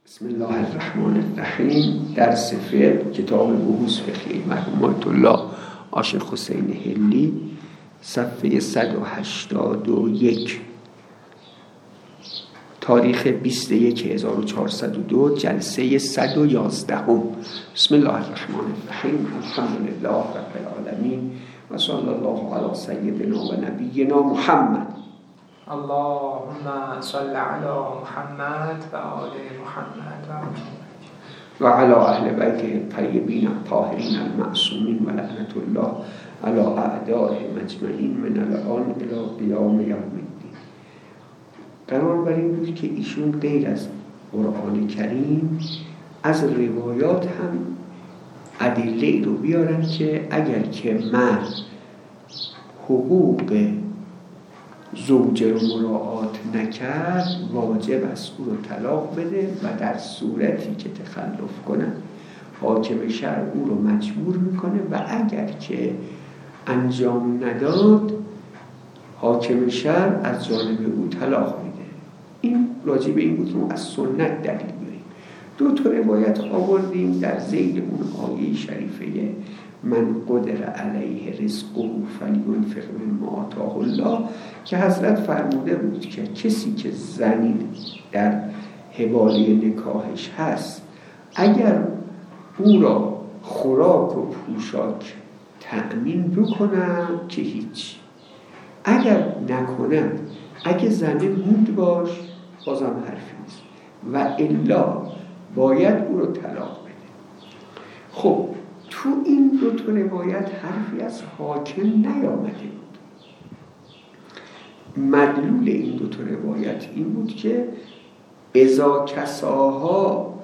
بسم الله الرحمن الرحیم. درس فقه، کتاب بحوث فقهی مرحوم آیت الله عاشق حسین حلی، صفحه 181، تاریخ 21/1402، جلسه 111. بسم الله الرحمن الرحیم. الحمدلله رب العالمین و صلی الله علی سیدنا و نبینا محمد. اللهم صل علی محمد و آل محمد و علی اهل بیته الطیبین الطاهرین المعصومین و لعنت الله علی اعدائهم اجمعین من الان الی قیام یوم الدین. قرار بر این بود که ایشون غیر از قرآن کریم از روایات هم ادله رو بیارن که اگر که مرد حقوق زوجه رو مراعات نکرد واجب است او رو طلاق بده و در صورتی که تخلف کنه حاکم شرع او رو مجبور میکنه و اگر که انجام نداد حاکم شرع از جانب او طلاق میده. این راجع به این بود رو از سنت دلیل بیاریم. دو تا روایت آوردیم در ذیل اون آیه شریفه من قدر علیه رزقه فلینفق مما آتاه الله که حضرت فرموده بود که کسی که زنی در حواله نکاحش هست اگر او را خوراک و پوشاک تأمین بکنن که هیچ، اگر نکنن اگه زنه موند باش بازم حرفی نیست و الا باید او رو طلاق بده. خب تو این دو تا روایت حرفی از حاکم نیامده بود. مدلول این دو تا روایت این بود که اذا کساها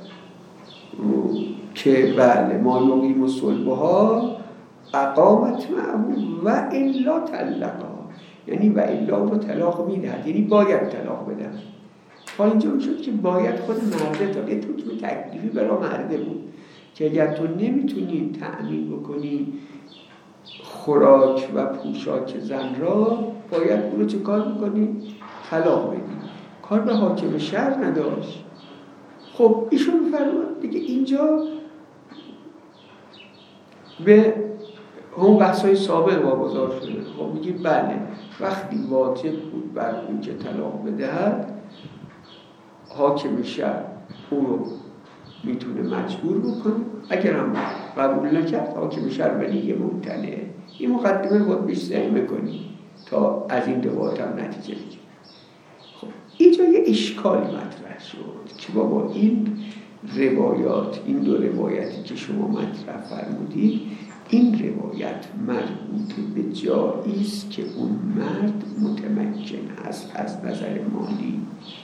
که بله ما یقیم صلبها اقامت معه و الا طلقها، یعنی و الا رو طلاق میدهد، یعنی باید طلاق بدن. تا اینجا میشد که باید خود مرده تا یه حکم تکلیفی برای مرده بود که اگر تو نمیتونی تأمین بکنی خوراک و پوشاک زن را باید اون رو چه کار بکنی؟ طلاق بدی. کار به حاکم شرع نداشت. خب ایشون فرمود دیگه اینجا به همون بحثای سابق واگذار شده. خب میگی بله وقتی واجب بود بر اون که طلاق بدهد حاکم شرع اون رو میتونه مجبور بکنه، اگر هم قبول نکرد حاکم شرع ولی ممتنعه. این مقدمه باید بیش ذهن بکنی تا از این روایات هم نتیجه بگیری. خب اینجا یه اشکالی مطرح شد که بابا این روایات، این دو روایتی که شما مطرح فرمودید، این روایت مربوط به جایی است که اون مرد متمکن است از نظر مالی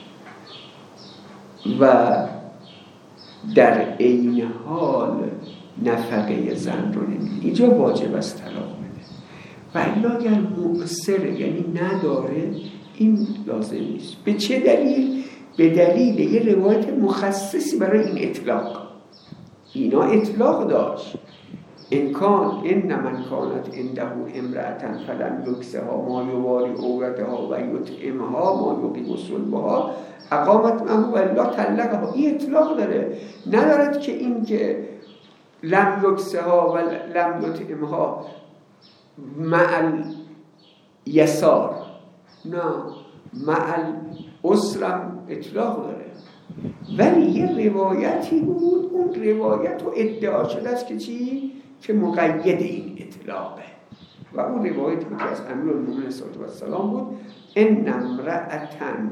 و در عین حال نفقه زن رو نمیده، اینجا واجب است طلاق بده. و الا اگر مؤثره یعنی نداره این لازم نیست. به چه دلیل؟ به دلیل یه روایت مخصصی برای این اطلاق. اینا اطلاق داشت ان من کانت عنده امرأة فلم یکسها ما یواری عورتها و یطعمها ما یقیم صلبها اقامت معه و الا طلقها. این اطلاق داره، ندارد که این که لم یکسها و لم یطعمها مع الیسار، نه مع العسرم اطلاق داره. ولی یه روایتی بود، اون روایت رو ادعا شده است که چی؟ که مقید این اطلاقه و اون روایتی که از امیرالمومنین صلی الله علیه و سلام بود ان امرأة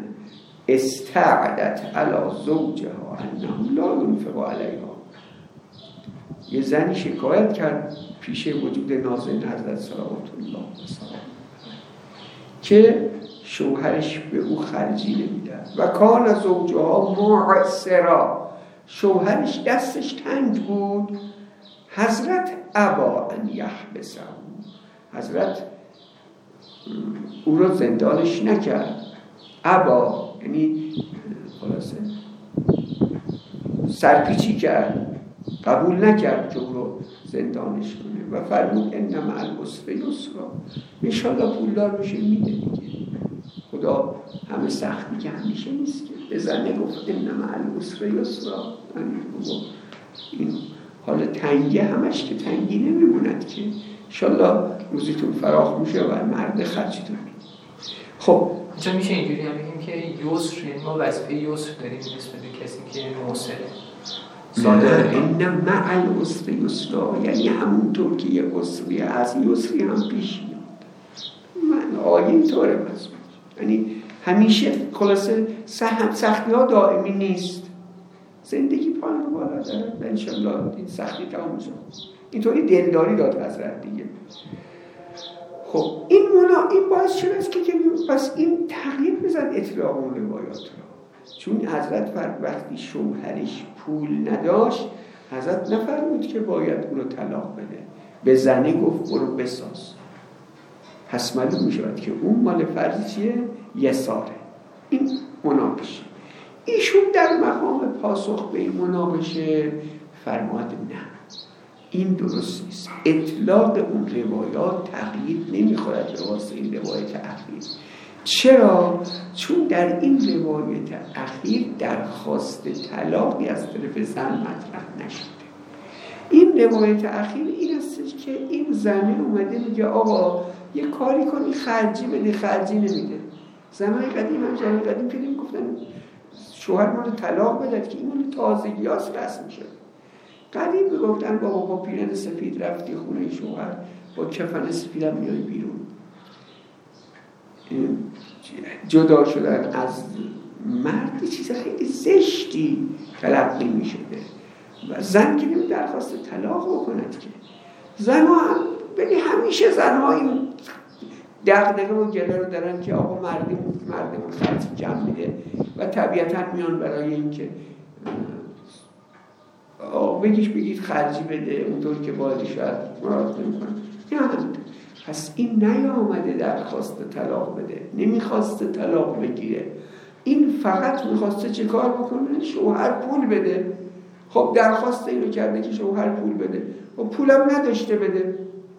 استعدت علی زوجها انه لا ينفق علیها. یه زنی شکایت کرد پیش وجود ناظرین حضرت صلوات الله و سلام که شوهرش به او خرجی نمیده و کان زوجها معسرا، شوهرش دستش تنگ بود. حضرت ابا ان یحبسه، حضرت او رو زندانش نکرد. ابا یعنی خلاصه سرپیچی کرد، قبول نکرد که او رو زندانش کنه و فرمود ان مع العسر یسرا، انشالله پولدار بشه میده دیگه. خدا همه سختی که همیشه نیست که به زن گفت ان مع العسر یسرا. این حالا تنگی همش که تنگی نمیموند که انشالله روزیتون فراخ میشه و مرد خرجتون. خب اینجا میشه اینجوری هم بگیم که یسر، یعنی ما وظیفه یسر داریم نسبت به کسی که موسره. نه این مع العسر یسرا، یعنی همونطور که یه عسری از یسری هم پیش میاد. من آیه اینطوره بس، یعنی همیشه خلاصه سختی ها دائمی نیست، زندگی پایین و بالا داره و انشالله این سختی تمام میشه. اینطوری دلداری داد حضرت دیگه. خب این باعث شده است که پس این تغییر بزن اطلاق اون روایات رو، چون حضرت وقتی شوهرش پول نداشت حضرت نفرمود که باید اون رو طلاق بده، به زنه گفت برو بساز. پس معلوم می شود که اون مال فرض چیه؟ یساره. این مناقشه. ایشون در مقام پاسخ به این مناقشه فرماد نه، این درست نیست. اطلاق اون روایات تغییر نمیخورد به واسه این روایت اخیر. چرا؟ چون در این روایت اخیر درخواست طلاقی از طرف زن مطرح نشده. این روایت اخیر این است که این زنه اومده میگه آقا یه کاری کنی خرجی بده، خرجی نمیده. زمان قدیم که گفتن شوهر مال طلاق بدد که این مال تازگی هاست رسم شد. قدیم میگفتن بابا با پیرن سفید رفتی خونه شوهر، با کفن سفید هم میای بیرون. جدا شدن از مرد چیز خیلی زشتی تلقی می شده و زن که نمی درخواست طلاق بکند که زن ها هم بلی همیشه زن ها این دغدغه و گله رو دارن که آقا مردمون خرج جمع میده و طبیعتا میان برای این که بگید خرجی بده اونطور که باید شاید مراد نمیکنن. پس این نیامده درخواست طلاق بده، نمیخواسته طلاق بگیره، این فقط میخواسته چه کار بکنه؟ شوهر پول بده. خب درخواست اینو کرده که شوهر پول بده و پولم نداشته بده.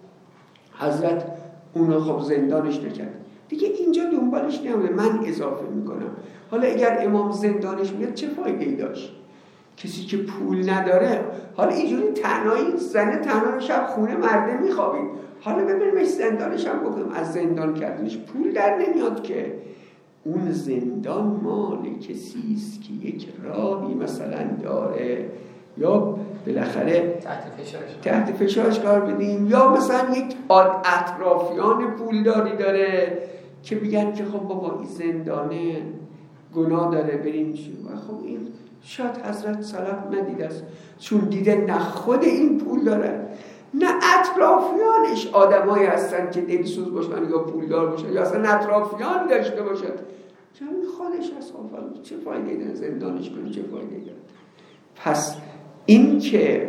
حضرت اونو خب زندانش نکرد دیگه، اینجا دنبالش نمیده. من اضافه میکنم حالا اگر امام زندانش میاد چه فایده‌ای داشت؟ کسی که پول نداره، حالا اینجوری تنهایی زنه تنها شب خونه مرده میخوابید، حالا ببینیم زندانش هم بکنم. از زندان کردنش پول در نمیاد که. اون زندان مال کسیست که یک راهی مثلا داره، یا بالاخره تحت فشارش قرار بدیم، یا مثلا یک اطرافیان پولداری داره که بگن که خب بابا این زندانه گناه داره بریم چی. و خب این شاید حضرت صلاح ندیده است، چون دیده نه خود این پول داره نه اطرافیانش آدمایی هستن که دلسوز باشن یا پولدار باشن یا اصلا اطرافیان داشته باشد. چون خودش هست چه فایده داره زندانش کنه؟ چه فایده داره؟ پس این که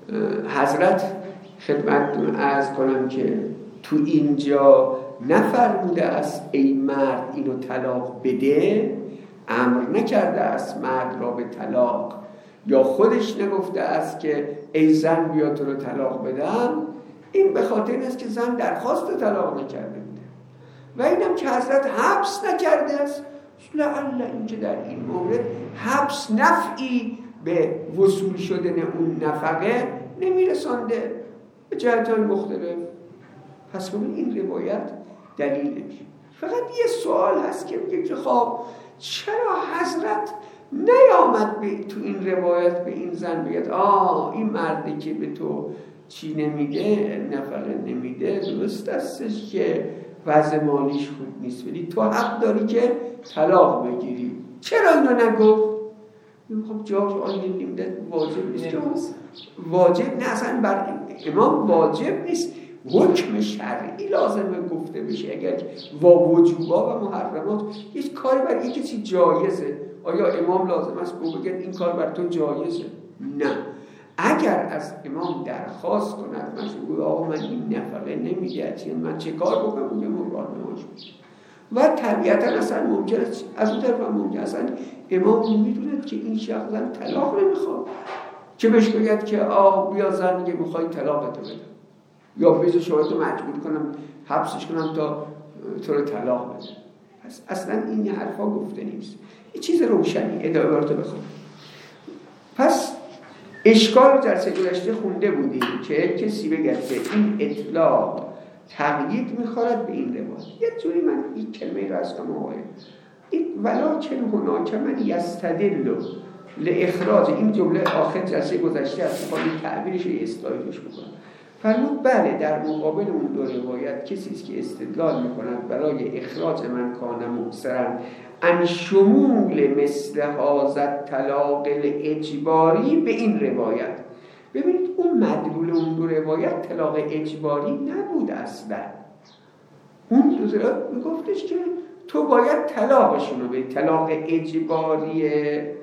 حضرت خدمتتون عرض کنم که تو اینجا نفرموده است ای مرد اینو طلاق بده، امر نکرده است مرد را به طلاق، یا خودش نگفته است که ای زن بیا تو رو طلاق بدم. این به خاطر است که زن درخواست طلاق نکرده بوده و اینم که حضرت حبس نکرده است. لعل این که در این مورد حبس نفعی به وصول شدن اون نفقه نمیرسانده به جهت‌های مختلف. پس ببین این روایت دلیل نمیشه. فقط یه سوال هست که میگه که خب چرا حضرت نیامد تو این روایت به این زن بگید این مردی که به تو چی نمیده، نفقه نمیده، درست استش که وضع مالیش خوب نیست ولی تو حق داری که طلاق بگیری، چرا اینو نگفت؟ خب جاش آیه نمیده واجب نیست. واجب نه، اصلا بر امام واجب نیست، حکم شرعی لازمه گفته بشه. اگر با وجوبا و محرمات یک کاری برای یک کسی جایزه، آیا امام لازم است بگه این کار بر تو جایزه؟ نه. اگر از امام درخواست کند مشروع آقا من این نفقه نمیده، من چه کار بکنم؟ میگه مراد نماش. و طبیعتا اصلا ممکن است از اون طرف هم ممکن است امام میدوند که این شخص طلاق نمیخواد که بهش بگید که بیا زن میگه میخوای طلاق تو بدم، یا بذار شوهرتو مجبور کنم حبسش کنم تا تو رو طلاق بده. پس اصلا این حرفا گفته نیست. این چیز روشنی ادامه رو بخونم. پس اشکال رو جلسه گذشته خونده بودیم که کسی بگه که این اطلاق تقیید میخورد به این روایت. یه جوری من این کلمه رو از کنم آقای ولکن هناک من یستدل لاخراج، این جمله آخر جلسه گذشته است، خواهی تعبیرش اصلاحیش بکنم. فرمود بله در مقابل اون دو روایت کسی است که استدلال میکند برای اخراج من کان مؤثرا ان شمول مثل هذا طلاق الاجباری به این روایت. ببینید اون مدلول اون دو روایت طلاق اجباری نبود اصلا. اون دو روایت میگفتش که تو باید طلاقشون رو به طلاق اجباریه.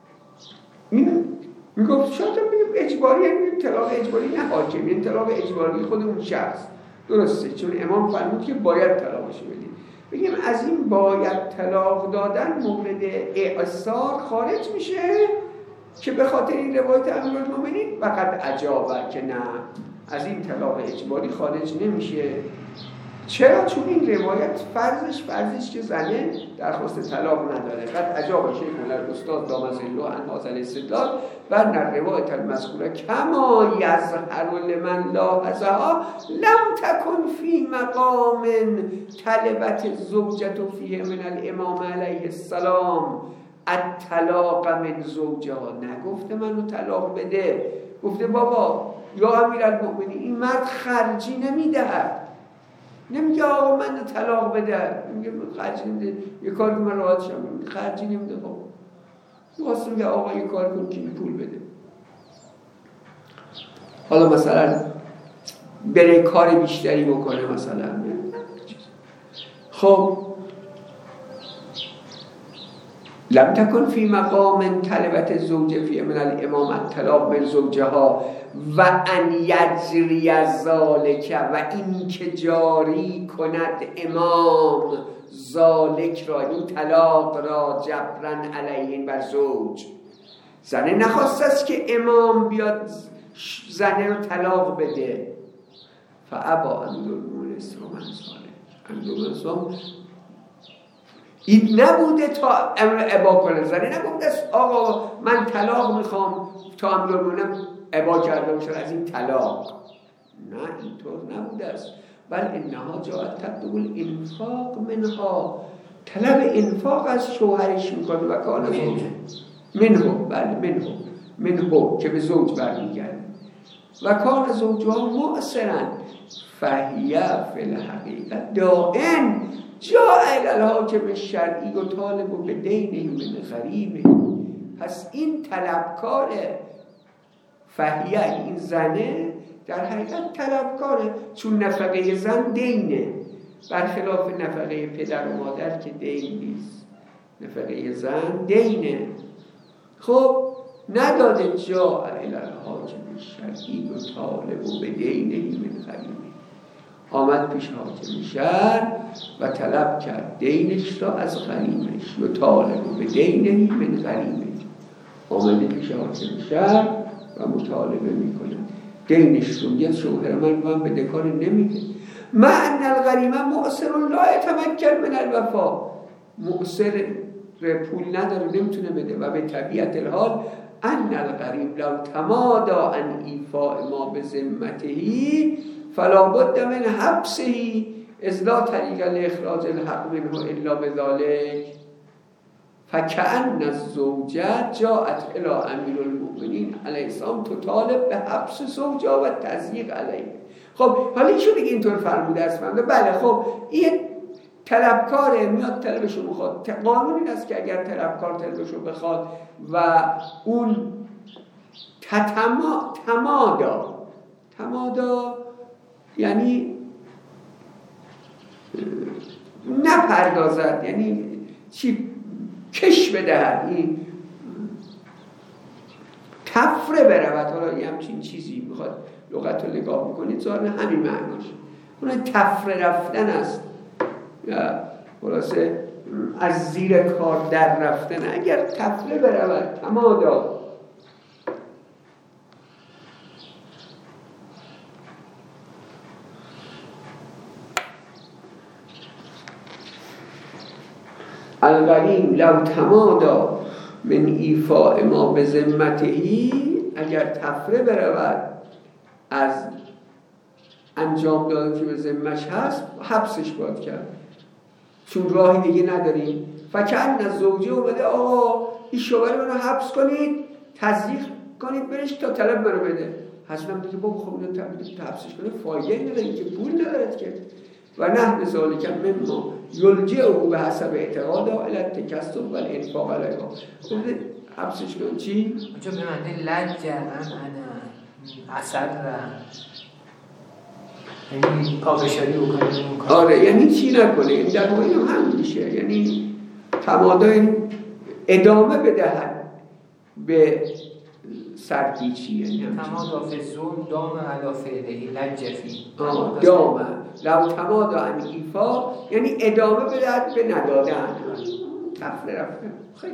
میگفت شاید بگیم اجباری، یعنی طلاق اجباری نه حاکم، یعنی طلاق اجباری خود اون شخص. درسته، چون امام فرمود که باید طلاقش بدیم. بگیم از این باید طلاق دادن مورد اعصار خارج میشه که به خاطر این روایت امیرالمومنین فقط عجابه که نه، از این طلاق اجباری خارج نمیشه. چرا؟ چون این روایت فرضش که زنه درخواست طلاق نداره. قد عجاب شیخ الاستاد دامز الله عن هذا الاستدلال و ان الروایت المذکوره کما یظهر لمن لاحظها لم تکن فی مقام طلبت الزوجة فیه من الامام علیه السلام الطلاق من زوجها. نگفته منو طلاق بده، گفته بابا یا امیرالمؤمنین این مرد خرجی نمیدهد، نمیگه آقا من طلاق بده، میگه خرجی نمیده، یه کاری که من راحت شم، خرجی نمیده. خب واسه میگه آقا یه کار کن که پول بده. حالا مثلا بره کار بیشتری بکنه مثلا. خب لم تکن فی مقام طلبت الزوجه فی من الامام الطلاق من زوجها و ان یجری ذالک و این که جاری کند امام ذالک را، این طلاق را جبران علیه بر زوج. زنه نخواست است که امام بیاد زنه رو طلاق بده. فابا امیرالمومنین اسلام ذالک، این نبوده تا امر ابا کنه. زنه نبوده است آقا من طلاق میخوام تا امیرالمومنین ابا کرده باشه از این طلاق. نه اینطور نبوده است. بل انها جاءت تطلب الانفاق منها، طلب انفاق از شوهرش میکنه و کان زوج منه، بله منه که به زوج برمیگرده و کان زوجها مؤثرا فهیه فی الحقیقت دائن جاء الی الحاکم الشرعی و طالب به دینه من غریبه. پس این طلبکار فهیه، این زنه در حقیقت طلبکاره، چون نفقه زن دینه، برخلاف نفقه پدر و مادر که دین نیست، نفقه زن دینه. خب نداده جاء الی الحاکم الشرعی و طالب به دینه من غریبه، آمد پیش حاکم شهر و طلب کرد دینش را از غریمش و طالب به دینه من غریمه. آمده پیش حاکم شهر و مطالبه میکنه دینش رو. یه شوهر من به دکار نمیده. مع ان الغریمه مؤثر لا یتمکن من الوفا، مؤثر پول نداره نمیتونه بده و به طبیعت الحال ان الغریم لو تمادا ان ایفاء ما به ذمته فلا بد من حبسه اذ لا طریق لاخراج الحق منه الا بذلك فکأن الزوجه جاءت الى امیرالمؤمنین علیه السلام تطالب به حبس زوجها و تضییق علیه. خب حالا ایشون دیگه اینطور فرموده است بله. خب این طلبکاره، میاد طلبشو میخواد. قانون این است که اگر طلبکار طلبشو بخواد و اون تمادا یعنی نپردازد، یعنی چی کش بدهد، این تفره برود. حالا یه همچین چیزی میخواد لغت رو نگاه بکنید ظاهر همین معناش اون تفره رفتن است یا خلاصه از زیر کار در رفتن. اگر تفره برود تمادا. الغریم لو تمادا من ایفاء ما به ذمتهی، اگر تفره برود از انجام دادن که به ذمش هست حبسش باید کرد، چون راهی دیگه نداریم. فکأن از زوجه اومده آقا این شوهر منو حبس کنید، تضییق کنید برش تا طلب منو بده. حسنم دیگه بابا خب اینو حبسش کنید فایده نداره که پول ندارد که. و نحن ذالک مما یلجئه به حسب اعتقاد الی التکسب و الانفاق علیها. حبسش کن چی؟ اونجا به معنی لجه انا اثر یعنی پافشاری بکنه. آره یعنی چی نکنه، این در واقع هم میشه، یعنی تمادای ادامه بدهد به سرپیچی، یعنی تمادا فی الظلم دام علی فعله لجه فی دام لو تمادا عن ایفا، یعنی ادامه بدهد به ندادن، تفره رفته. خیلی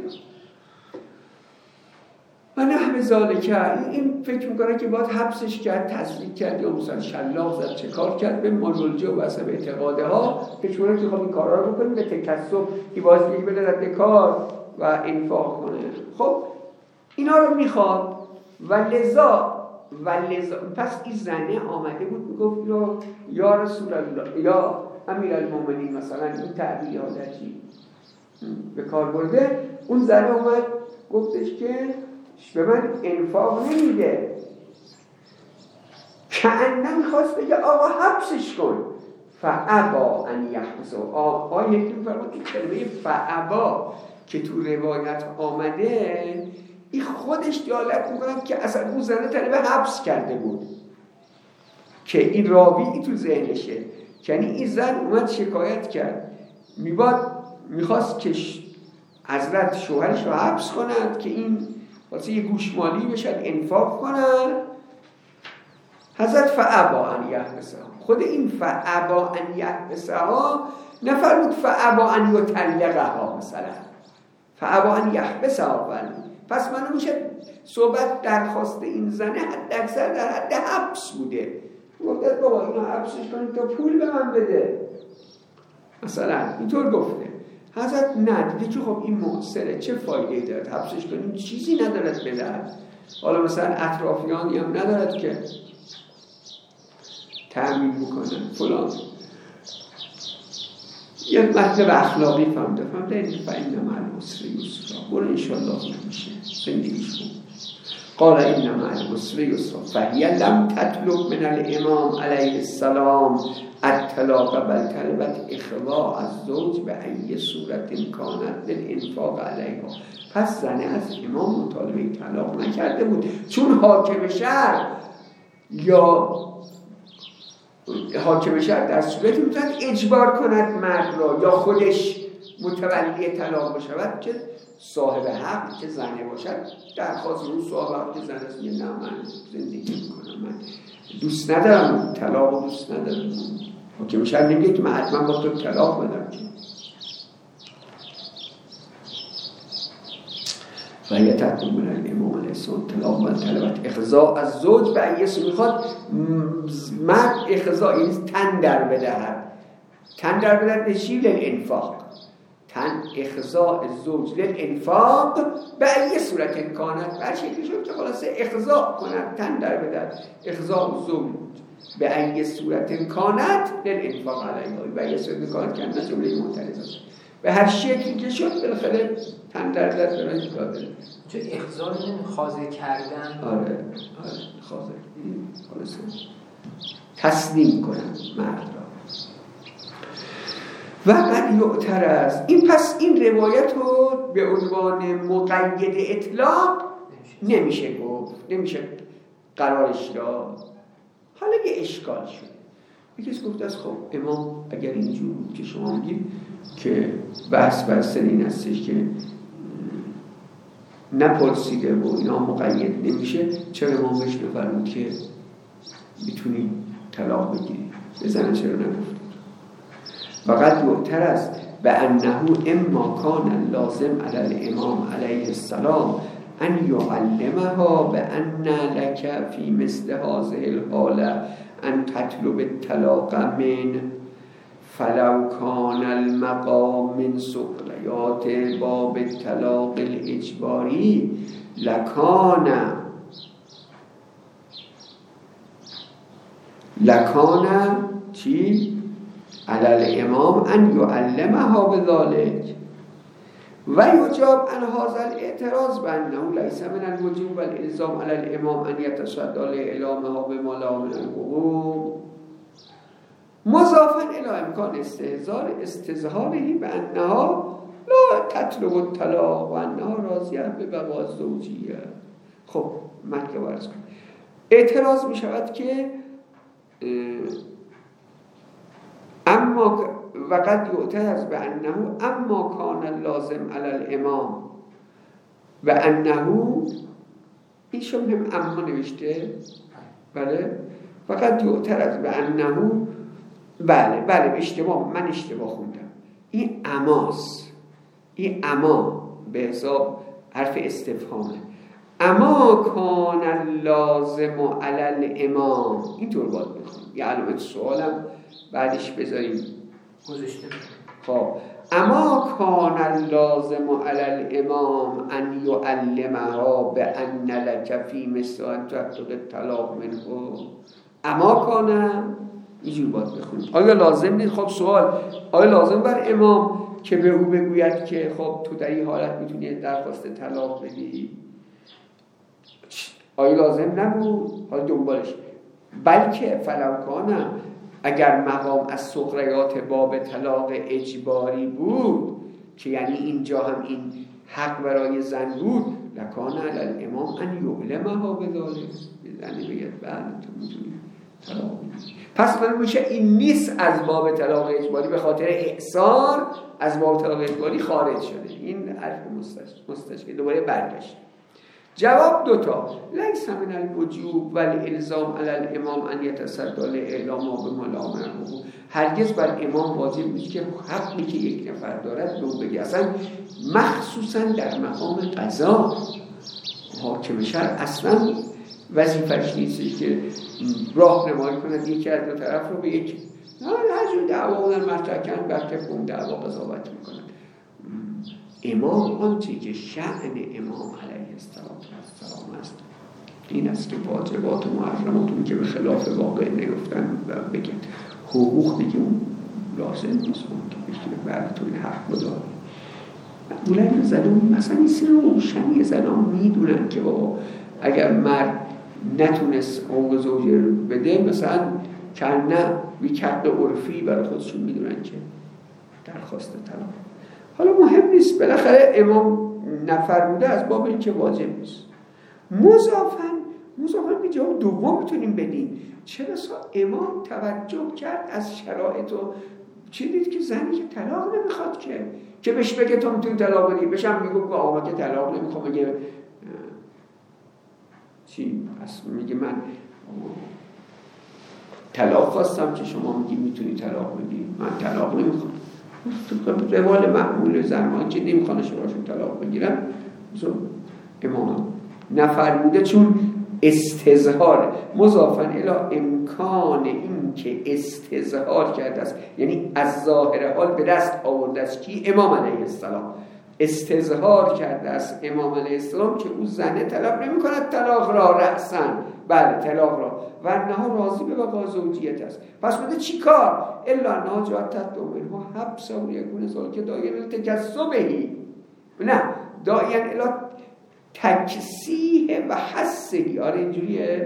و نحو ذالک، این فکر میکنه که باید حبسش کرد، تصدیق کرد، یا مثلا شلاق زد، چه کار کرد به مالولجه و حسب اعتقاده ها، فکر میکنه که خب این کارا رو بکنیم به تکسب، این باید دیگه بده رد کار و انفاق کنه. خب اینا رو میخواد و لذا پس این زنه آمده بود میگفت یا رسول الله یا امیر المومنین، مثلا این تعبیر حالتی به کار برده. اون زنه اومد گفتش که به من انفاق نمیده، کأنه میخواست بگه آقا حبسش کن. فابا ان یحبسه. آقا یکی میفرماد که کلمه فابا که تو روایت آمده این خودش دلالت میکنه که اصلا اون زنه طلب حبس کرده بود، که این راوی تو ذهنشه. یعنی این زن اومد شکایت کرد، میخواست که حضرت شوهرش رو حبس کنند که این واسه یه گوشمالی بشد انفاق کنن. حضرت فابا ان یحبسها، خود این فابا ان یحبسها نفرمود فابا ان یطلقها، مثلا فابا ان یحبسها. پس من میشه صحبت درخواست این زنه حد اکثر در حد حبس بوده. گفته بابا اینو حبسش کنید تا پول به من بده، مثلا اینطور گفته. حضرت نه، دیدی که خب این مؤثره، چه فایده‌ای دارد حبسش کنیم، چیزی ندارد بدهد. حالا مثلا اطرافیانی هم ندارد که تأمین میکنن فلان. یه مطلب اخلاقی فهمده فإن مع العسر یسرا، برو انشالله میشه زندگیش کن. قال إن مع العسر یسرا فهی لم تطلب من الامام علیه السلام الطلاق بل طلبت اخضاع الزوج به ای صورت کانت للانفاق علیها. پس زنه از امام مطالبه طلاق نکرده بود، چون حاکم شهر در صورتی میتوند اجبار کند مرد را یا خودش متولی طلاق بشود که صاحب حق که زنه باشد درخواست اون صاحب حق که زنه است، نه من زندگی میکنم، من دوست ندارم طلاق، دوست ندارم. حاکم شهر نمیگه که من حتما با تو طلاق بدم که. و یه تطلب من الامام علیه السلام طلاق من طلبت اخضاع از زوج به ایسو، میخواد مرد اخضاع یعنی تن در بدهد. تن در بدهد به چی؟ للانفاق. تن اخضاع زوج للانفاق به ای صورت کانت، بر شکلی شد که خلاصه اخضاع کنند، تن در بدهد اخضاع زوج به ای صورت کانت للانفاق علیها، به ای صورت کانت که همه جمله معترض به هر شکلی که شد بالاخره تن در دست برای داده. چون اخضاع این خاضع کردن. آره خاضع، خلاصه تسلیم کنن مرد را. و قد یعترض، این پس این روایت رو به عنوان مقید اطلاق نمیشه گفت، نمیشه قرارش داد. حالا یه اشکال شده، یکیش گفته است خب امام اگر اینجور بود که شما میگید که بحث بر سر این هستش که نپرسیده و اینا مقید نمیشه، چرا امام بهش بفرمود که میتونی طلاق بگیری؟ بزنه چرا نگفت؟ فقط یعترض به انه اما کان لازم علی الامام علیه السلام ان یعلمها به ان لک فی مثل هذه الحاله ان تطلب الطلاق من فلو کان المقام من سقریات باب طلاق الاجباری لکان چی؟ علی الامام ان یعلمها بذلك و یجاب عن هذا الاعتراض بانه لیس من الوجوب والالزام علی الامام ان یتصدى لاعلامها بما لا من الحقوق مضافا الى امکان استظهاره بانها لا تطلب الطلاق و انها راضیه به بقاء الزوجیه. خب مطلب عرض کنم. اعتراض می شود که اما وقد یعترض بانه اما کان لازم علی الامام و انه ایشون هم اما نوشته بله فقط یعترض بانه بله من اشتباه خوندم. این اماست، این اما به حساب حرف استفهامه. اما کان لازم علی الامام اینطور باید بخونیم. یه علامت سوالم بعدش بذاریم گذاشته. خب اما کان لازم علی الامام ان یعلمها بان لک فی مثل ان تطلق الطلاق منه. اما کان اینجور باید بخونیم. آیا لازم نیست؟ خب سوال آیا لازم بر امام که به او بگوید که خب تو در این حالت میتونی درخواست طلاق بدی؟ آیا لازم نبود؟ حالا دنبالش بلکه فلوکانه اگر مقام از سقریات باب طلاق اجباری بود که یعنی اینجا هم این حق برای زن بود لکان علی الامام ان یعلمها بذلک زنی بگید بله تو میتونی طلاق بدی. پس من میشه این نیست از باب طلاق اجباری به خاطر احصار از باب طلاق اجباری خارج شده. این حرف مستشکل دوباره برگشت. جواب دوتا لیس من الوجوب والالزام علی الامام ان یتصدى لاعلامها بما لا من الحقوق. هرگز بر امام واجب نیست که حقی که یک نفر دارد رو بگه. اصلا مخصوصا در مقام قضا حاکم شرع اصلا وظیفه‌اش نیست که راهنمایی کند یکی از دو طرف رو به یک هر جور دعوا بودن مطرح کردن بلکه اون دعوا قضاوت میکنن. امام آنچه که شأن امام علیه السلام است این است که واجبات و محرماتون که به خلاف واقع نیفتن و بگن حقوق دیگه اون لازم نیست اون که بشتیم بعد تو این حق بداری. معمولا زنان مثلا این سر روشنی زنان میدونن که بابا اگر مرد نتونست حقوق زوجه رو بده مثلا کنه بی‌کق عرفی برای خودشون میدونن که درخواست طلاق. حالا مهم نیست بالاخره امام نفرموده از باب این که واجب نیست. مضافاً به جواب دوم میتونیم بدیم چرا امام توجه کرد از شرایط و چی دید که زنی که طلاق نمیخواد که بهش بگه تو میتونی طلاق بدی بشم میگو آقا که طلاق نمیخوام مگه چی پس میگه من طلاق خواستم که شما میگی میتونی طلاق بدی من طلاق نمیخوام. تو روال معمول زنان که نمیخوانه شوهرشون طلاق بگیرن امام نفرموده چون استظهار مضافاً الی امکان این که استظهار کرده است یعنی از ظاهر حال به دست آورده است کی امام علیه السلام استظهار کرده است امام علیه السلام که او زنه طلب نمی کند طلاق را رأساً بله طلاق را و انها راضی به بقا زوجیت است. پس بده چی کار الا انها جاءت تحت امرها حبس و یکون ذلک داعیا تکسبهی نه داعیا الی تکسیه و حسهی. آره اینجوریه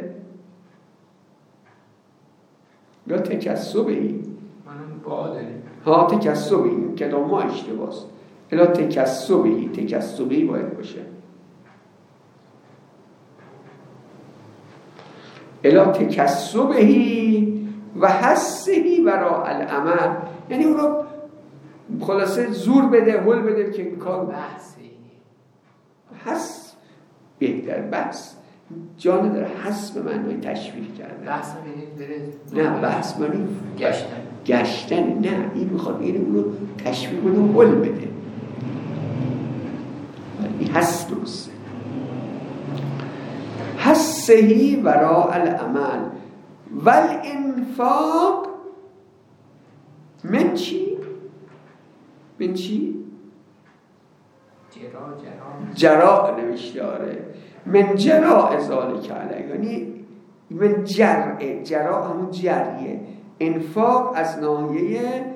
یا تکسبهی منم با داریم ها تکسبهی کلام ما اشتباست الا تکسبهی باید باشه الا تکسبهی و حسهی وراء العمل یعنی اون رو خلاصه زور بده هل بده که کار حس بهتر بحث جان داره حس به معنای تشویق کرده بحث نه بحث معنی گشتن نه این میخواد این رو تشویق بده و هل بده این حس درسته حسهی وراء العمل والانفاق من چی؟ من چی؟ جراء نوشته آره. من جراء ذالک علیه، یعنی من جراء همون جریه، انفاق از ناحیه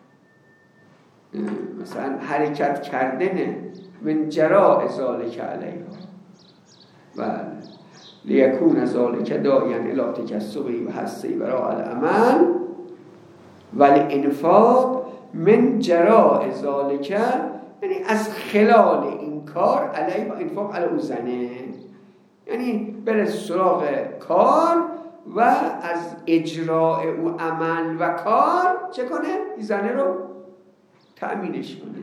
مثلا حرکت کردنه. من جراء ذالک علیه و لیکون ذالک داعیا الی تکسبی و حثی برای العمل ولی انفاق من جراء ذالک، یعنی از خلال این کار علیه و انفاق علی او زنه، یعنی بره سراغ کار و از اجراء او عمل و کار چه کنه؟ این زنه رو تأمینش کنه.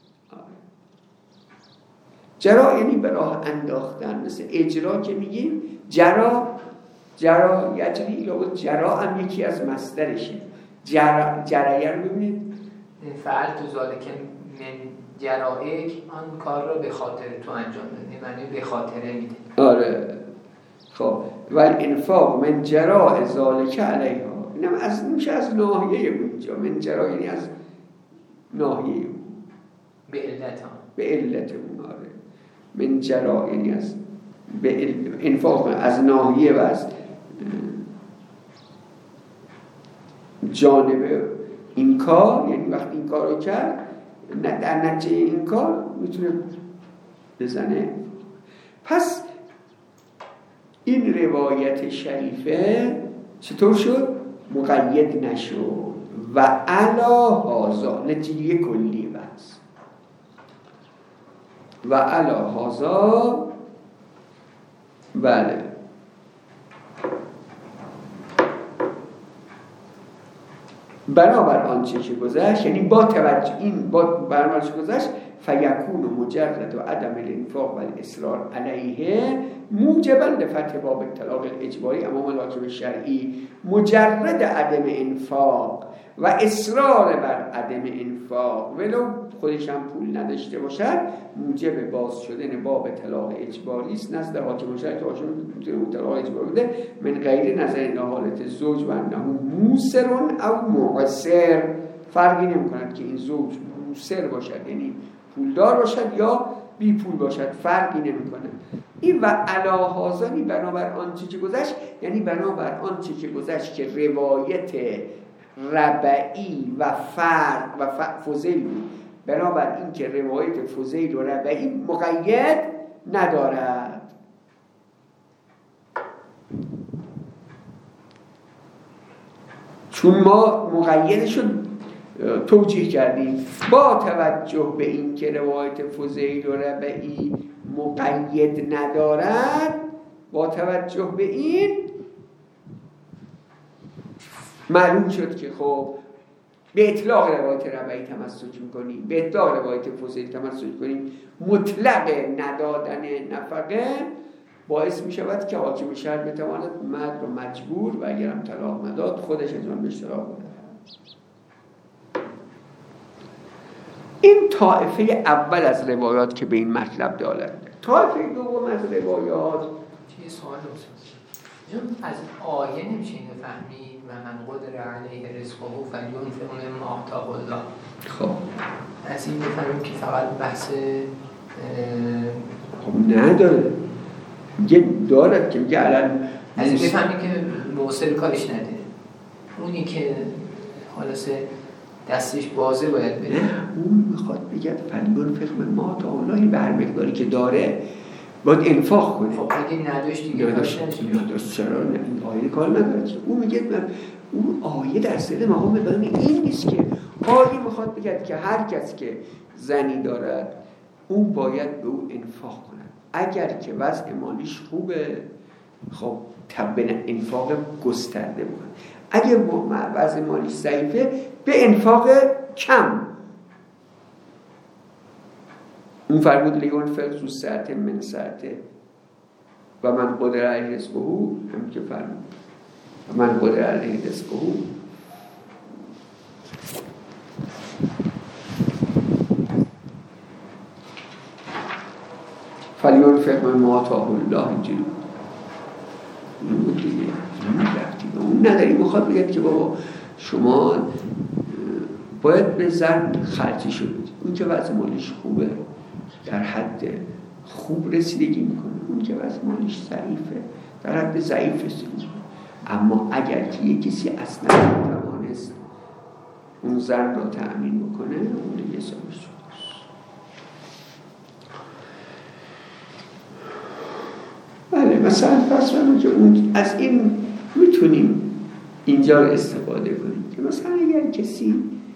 جرا یعنی به راه انداختن، مثل اجرا که میگیم جرا یجری، یا جرا هم یکی از مصدرشه. جریه رو ببینید فعل تو ذالک من جرائک، آن کار رو به خاطر تو انجام دادی، معنی به خاطره میده. آره خب ولی انفاق من جراء ذالک علیها، اینم از میشه از ناحیه اونجا. من جراء یعنی از ناحیه اون، به علت اون. آره من جراء یعنی از انفاق از ناحیه و از جانب این کار، یعنی وقتی این کار رو کرد در نتیجه این کار میتونه بزنه. پس این روایت شریفه چطور شد؟ مقید نشد و علا هازا، نتیجه کلی بس و علا هازا. بله بنابر آنچه که گذشت، یعنی با توجه این بنابر آنچه گذشت فیکون مجرد و عدم الانفاق و الاصرار علیه موجبا لفتح باب الطلاق الاجباری امام الحاکم شرعی. مجرد عدم انفاق و اصرار بر عدم انفاق ولو خودش هم پول نداشته باشد موجب باز شدن باب طلاق اجباری است نزد حاکم شرعی، که حاکم میتونه طلاق اجباری بده من غیر نظر این حالت زوج و انه موسر او معسر. فرقی نمی‌کند که این زوج موسر باشد یعنی پولدار باشد یا بی پول باشد، فرقی نمی‌کنه. این و علاهازانی بنابر آنچه که گذشت، یعنی بنابر آنچه که گذشت که روایت ربعی و فرد و فضیل بود، بنابر این که روایت فضیل و ربعی مقید ندارد. چون ما مقیدشو توجیه کردیم با توجه به این که روایت فضیل و ربعی مقید ندارد، با توجه به این معلوم شد که خب به اطلاق روایت ربعی تمسک میکنیم، به اطلاق روایت فضیل تمسک کنیم، مطلق ندادن نفقه باعث می شود که حاکم شهر بتواند مرد رو مجبور و اگرم طلاق نداد خودش از آن به اشتراک بده. این طائفه اول از روایات که به این مطلب دارد. طائفه دوم از روایات چیه سوال از آیه نمیشه اینو فهمید و من قدر علیه رزقه فلینفق مما آتاه الله. خب از این بفهمیم که فقط بحث خب نداره، میگه دارد که میگه الان از این بفهمیم که موثر کارش نده، اونی که خلاصه دستش بازه باید بده. اون میخواد بگه فلینفق مما آتاه الله، به هر مقداری که داره باید انفاق کنه. خب اگه نداشت دیگه نداشت چرا این آیه کار نداره؟ اون میگه اون آیه در سر مقام بیان این نیست که آیه میخواد بگه که هر کس که زنی دارد اون باید به او انفاق کند. اگر که وضع مالیش خوبه خب طبعا انفاق گسترده بود. اگر وضع مالیش ضعیفه به انفاق کم. اون فرمود لیونفق ذو سعة من سعته و من قدر علیه رزقه، هم که فرمود و من قدر علیه رزقه فلیونفق مما آتاه الله. اینجوری بود دیگه. اون نداری میخواد بگه که بابا شما باید به زن خرجشو بدی. اون که وضع مالش خوبه در حد خوب رسیدگی میکنه، اون که وضع مالش ضعیفه در حد ضعیف رسیدگی میکنه. اما اگر که یک کسی اصلا نتوانست اون زن را تأمین بکنه، اون دیگه حسابش شد. بله، مثلا پس که اون از این میتونیم اینجا استفاده کنیم که مثلا اگر کسی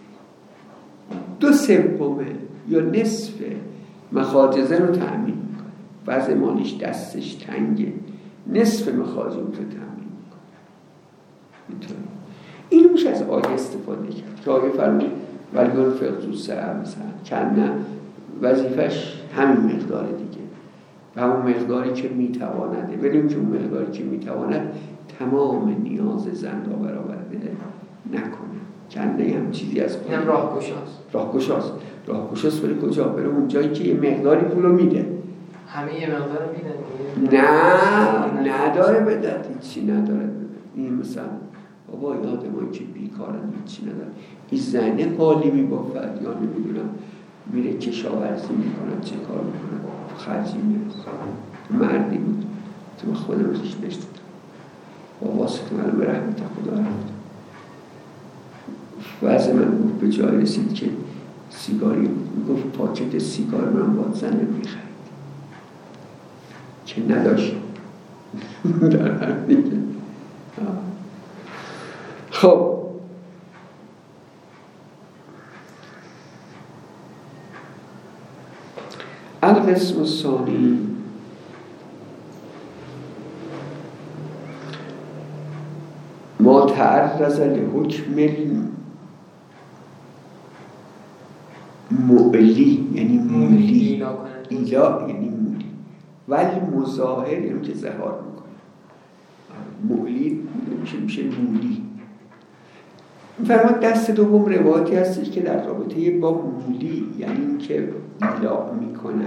2/3 یا نصف مخارج زن رو تأمین میکنه، وضع مالش دستش تنگه، نصف مخارج رو تأمین میکنه، این میشه از آیه استفاده کرد که آیه فرمود ولی ينفق ذو سعة مثلا کنه وظیفش همین مقدار دیگه و همون مقداری که میتواند، ولی که اون مقداری که میتواند تمام نیاز زن را برآورده نکنه. کنه هم چیزی از اینم راهگشاست ولی کجا؟ بره اون جایی که یه مقداری پولو میده. همه یه مقدار رو میدن؟ نه نداره بدت، هیچی نداره بدت. این مثلا بابا یادمایی که بیکارن هیچی نداره، این زنه قالی میبافد یا نمیدونم میره کشاورزی میکنن، چه کار میکنن، خرجی میرسن. مردی بود تو خودم ازش نشتم بابا ستمالو به رحمت خدا رفت. وضع من گفت به جای رسید که سیگاری گفت پاکت سیگار من باید زنه میخرید که نداشت در هر دیگه. خب القسم الثانی ما تعرض لحکم المعلی، یعنی مولی، ایلا یعنی مولی، ولی مظاهر یعنی که ظهار میکنه. مولی میشه مولی. فرمان دست دوم روایتی هستش که در رابطه با مولی یعنی که ایلا میکنن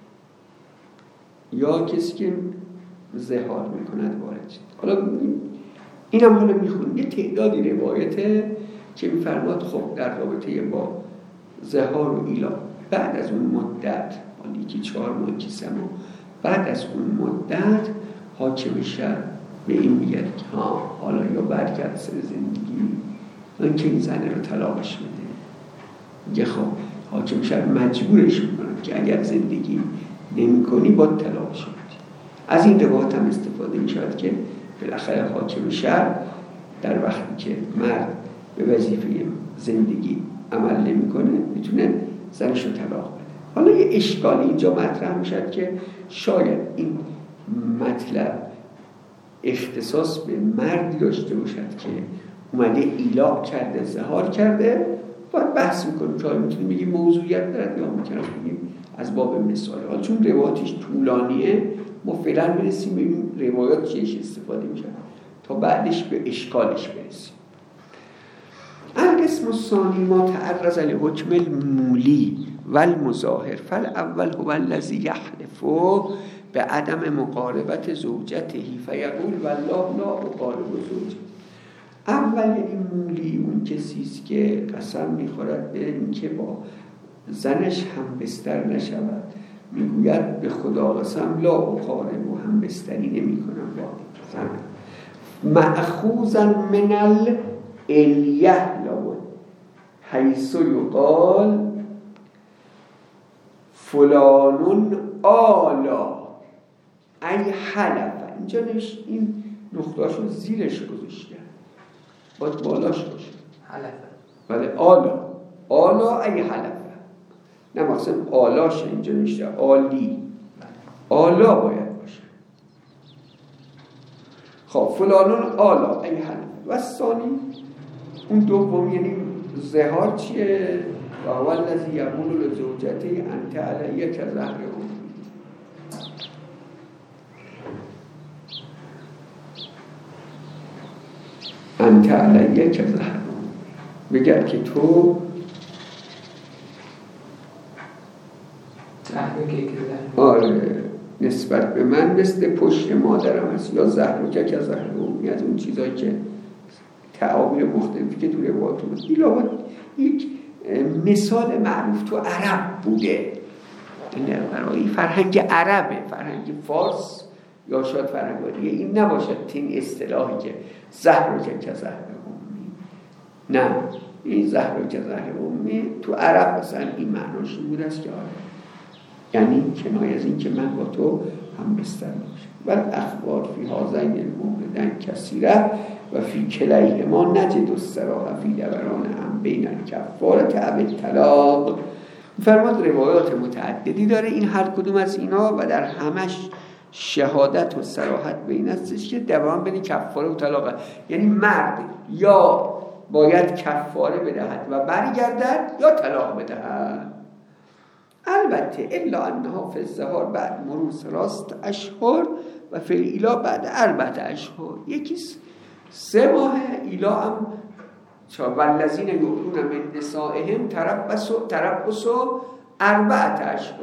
یا کسی که ظهار میکند وارد شد. حالا اینم حالا میخونیم یه تعدادی روایته که میفرماد خب در رابطه با ظهار و ایلا بعد از اون مدت، حالی که 4 ماه که 3 ماه بعد از اون مدت حاکم شهر به این میگه که حالا یا برگرد سر زندگی، این که این زنه رو طلاقش میده. میگه خب حاکم شهر مجبورش میکنه که اگر زندگی نمی کنی با طلاقش میده. از این روایت هم استفاده میشود که بالاخره حاکم شهر در وقتی که مرد به وظیفه زندگی عمل نمیکنه میتونه زنش رو طلاق بده. حالا یه اشکال اینجا مطرح میشد که شاید این مطلب اختصاص به مردی داشته باشد که اومده ایلاق کرده، ظهار کرده، باید بحث میکنیم که میتونیم بگیم موضوعیت دارد یا میتونیم بگیم از باب مثال. حالا چون روایاتش طولانیه ما فعلا برسیم ببینیم روایات چیش استفاده میشن تا بعدش به اشکالش برسیم. القسم الثانی ما تعرض لحکم المولی والمظاهر فالاول هو الذی یحلف بعدم مقاربت زوجته فیقول والله لا اقارب زوجتی. اول یعنی مولی اون کسیست که قسم میخورد به اینکه با زنش هم بستر نشود، میگوید به خدا قسم لا اقارب و هم بستری نمی کنم با زن. مأخوذا من الیه لابد حیث یقال فلان آلا ای حلف. اینجا نوشت این نقطه‌اشو زیرش گذاشته باید بالاش باشه حلفه. بله آلا ای حلفه، نه مثلا آلاش اینجا نوشته آلی، آلا باید باشه. خب فلانون آلا ای حلفه. و ثانی اون دوم یعنی ظهار چیه؟ و اول الذی یقول لزوجته انت علیه کظهر امی، انت علیه کظهر امی، بگرد که تو آره نسبت به من مثل پشت مادرم هست، یا زهر که که زهر امی، از اون چیزایی که تعابیر مختلفی که تو روایات هست. این یک مثال معروف تو عرب بوده، برای فرهنگ عربه، فرهنگ فارس یا شاید فرهنگ دیگه این نباشد این اصطلاحی که زهر که زهر امی، نه این زهر که زهر امی تو عرب مثلا این معناش بود است که یعنی کنایه از این که من با تو هم بستر باشم. ولی اخبار فی هذین الموردین کثیره و فی کلیهما نجد الصراحه فی دوران هم بین الکفاره و الطلاق. فرماد روایات متعددی داره این هر کدوم از اینا و در همش شهادت و صراحت به این استش که دوام بین کفاره و طلاق، یعنی مرد یا باید کفاره بدهد و برگردد یا طلاق بدهد. البته الا انها فی الظهار بعد مرور 3 اشهر و فی الالا بعد 4 اشهر، یکی 3 ماه ایلا هم والذین یؤلون من نسائهم تربص 4 اشهر.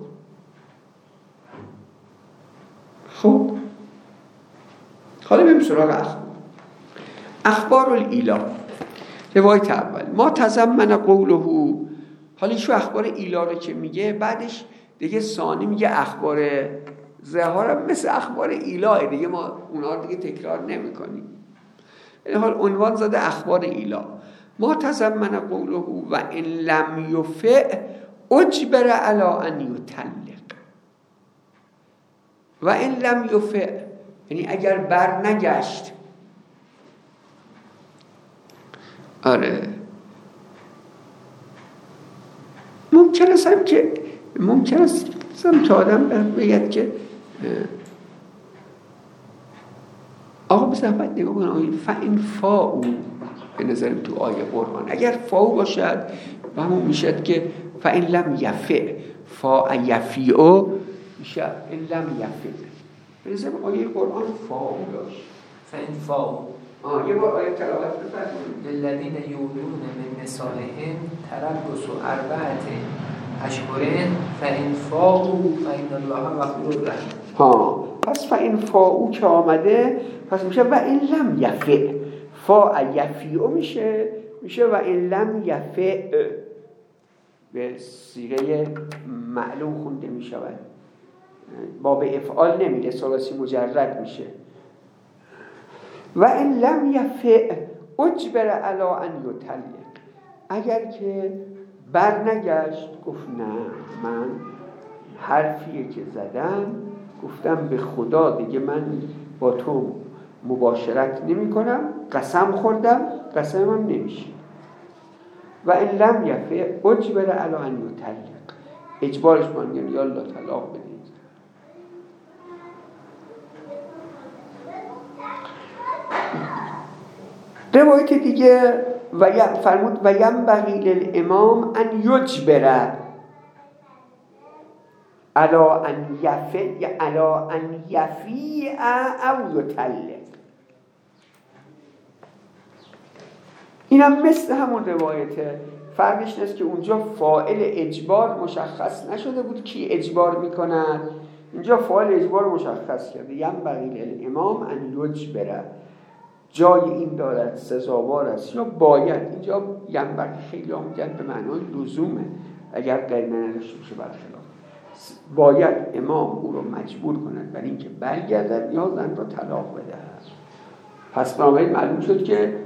خب حالا بریم سراغ اخبار الایلا. روایت اول ما تضمن قوله، حالا شو اخبار ایلا رو که میگه بعدش دیگه ثانی میگه اخبار ظهار هم مثل اخبار ایلا دیگه، ما اونا رو دیگه تکرار نمی کنیم. این حال عنوان زده اخبار ایلا. ما تضمن قوله و ان لم یفع اجبر علی ان یطلق. و ان لم یفع یعنی اگر بر نگشت، آره ممکن است که آدم بگید که آقا به صحبت نگاه کن آیه فَإِنْ فَاءُوا به نظرم تو آیه قرآن اگر فاو باشد و همون میشد که فَإِنْ لَمْ يَفِعْ فَاءَ يَفِعُ میشه إِنْ لَمْ يَفِعْ. به نظرم آیه قرآن فاو داشت. فَإِنْ فَاءُوا یه بار آیه تلاوت بفرمایید. للذین یؤلون من نسائهم تربص 4 اشهر فإن فاءوا فإن الله غفور رحیم. پس فإن فاءوا که آمده پس میشه و إن لم یفع، فاء یفیع میشه و إن لم یفع به صیغه معلوم خونده میشود، با به افعال نمیره، ثلاثی مجرد میشه. و إن لم یفع اجبر علی ان یطلق، اگر که برنگشت گفت نه من حرفیه که زدم گفتم به خدا دیگه من با تو مباشرت نمی کنم، قسم خوردم قسمم نمیشه. و إن لم یفع اجبر علی ان یطلق، اجبارش مانگن یا الله طلاق بدید. روایت دیگه و فرمود و ینبغی للامام ان یجبر علا ان یفیع او یطلق. اینم مثل همون روایته، فرقش نیست که اونجا فاعل اجبار مشخص نشده بود کی اجبار میکنن، اینجا فاعل اجبار مشخص کرده. ینبغی للامام ان یجبر، جای این دارد سزاوار است یا باید. اینجا ینبغی خیلی هم میگن به معنای لزومه، اگر قرینه نداشته باشه برخلاف، باید امام او رو مجبور کند برای اینکه برگردد یا زن را طلاق بدهد. پس بنابراین معلوم شد که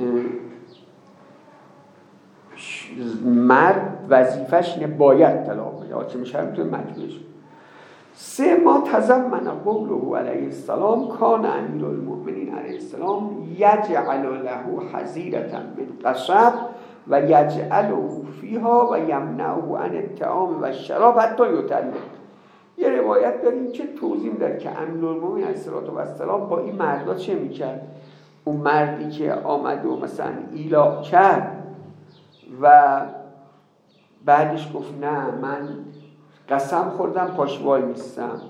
مرد وظیفش اینه باید طلاق بده، حاکم شرع میتونه مجبورش. 3 ما تضمن قوله علیه السلام کان امیرالمؤمنین علیه السلام یجعل له حظیرة بالقصب و یجعله فیها و یمنعه عن الطعام و الشراب حتی یطلق. یه روایت داریم که توضیح داره که امیرالمؤمنین علیه السلام با این مردا چه میکرد. اون مردی که آمد و مثلا ایلا کرد و بعدش گفت نه من قسم خوردم پاشوال نیستم،